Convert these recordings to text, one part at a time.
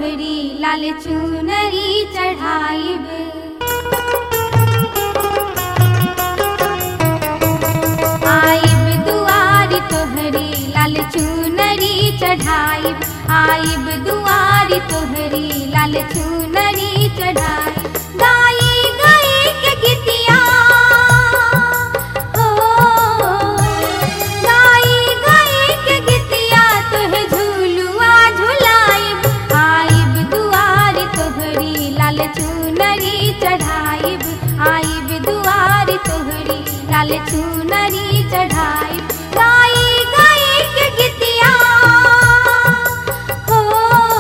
तोहरी लाल चुनरी चढ़ाइब। आइब दुआरी तोहरी लाल चुनरी चढ़ाइब। आइब दुआरी तोहरी लाल चुनरी चढ़ाइब। गाई गाई के गीतिया हो, गाई गाई के गीतिया तोहे झूलुआ झुलाइब। आइब दुआरी तोहरी लाल चुनरी चढ़ाइब। आइब दुआरी तोहरी लाल चुनरी चढ़ाइब। गाई गाई के गीतिया हो,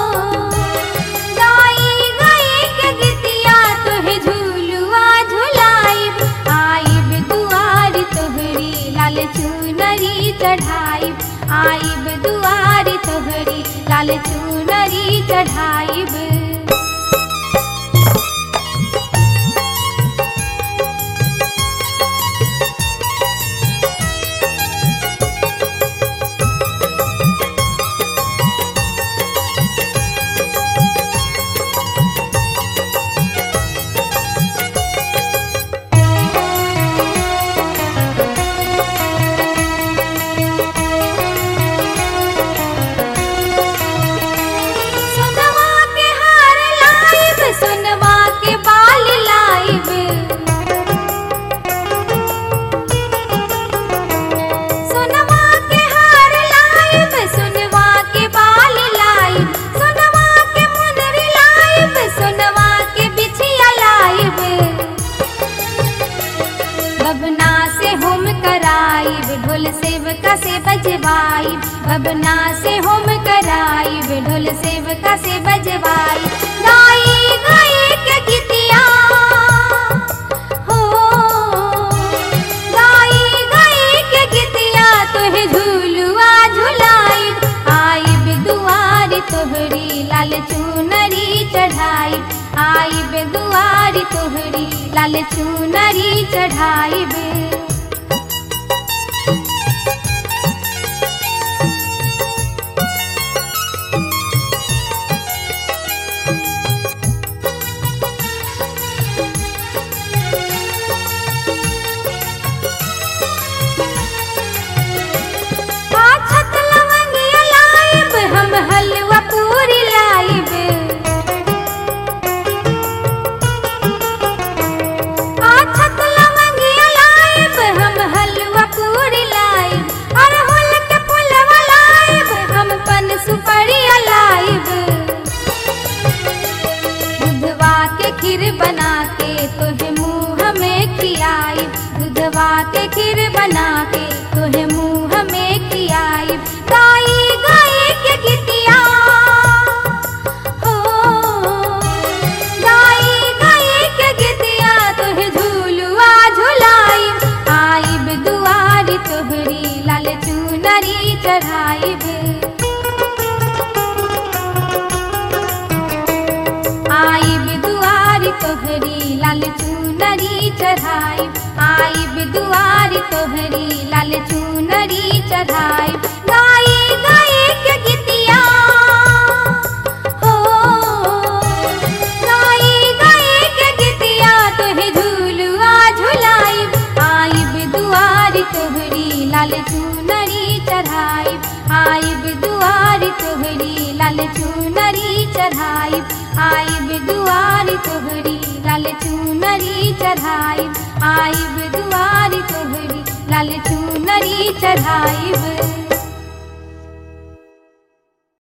गाई गाई के गीतिया तोहे झूलुआ झुलाइब। आइब दुआरी तोहरी लाल चुनरी चढ़ाइब। आइब दुआरी तोहरी लाल चुनरी चढ़ाइब। बबना से होम कराइब, ढोल सेवका से बजवाइब। बबना से होम कराइब, ढोल सेवका से बजवाइब। गाई गाई के गीतिया हो, गाई गाई के गीतिया तोहे झूलुआ झुलाइब। आइब दुआरी तोहरी लाल चुनरी चढ़ाइब। आइब दुआरी तोहरी लाल चुनरी चढ़ाइब। पाछत लवंगिया लाइब, हम हलवा पूरी लाइब। पाछत लवंगिया लाइब, हम हलवा पूरी लाइब। अरहुल के फूलवा लाइब, हम पन सुपड़िया लाइब। दूधवा के खीर बना के तोहे मुँह में खियाइब। दूधवा के खीर बना के तोहे मुँह में खियाइब। गाई गाई के गीतिया हो, गाई गाई के गीतिया तोहे झूलुआ झुलाइब। आइब दुआरी तोहरी लाल चुनरी चढ़ाइब। आइब दुआरी तोहरी लाल चुनरी चढ़ाइब। आइब दुआरी तोहरी लाल चुनरी चढ़ाइब। गाई गाई के गीतिया हो, गाई गाई के गीतिया तोहे झूलुआ झुलाइब। आइब दुआरी तोहरी लाल चुनरी चढ़ाइब। आइब दुआरी तोहरी लाल चुनरी चढ़ाइब। आइब दुआरी तोहरी लाल चुनरी चढ़ाइब। आइब दुआरी तोहरी लाल चुनरी चढ़ाइब।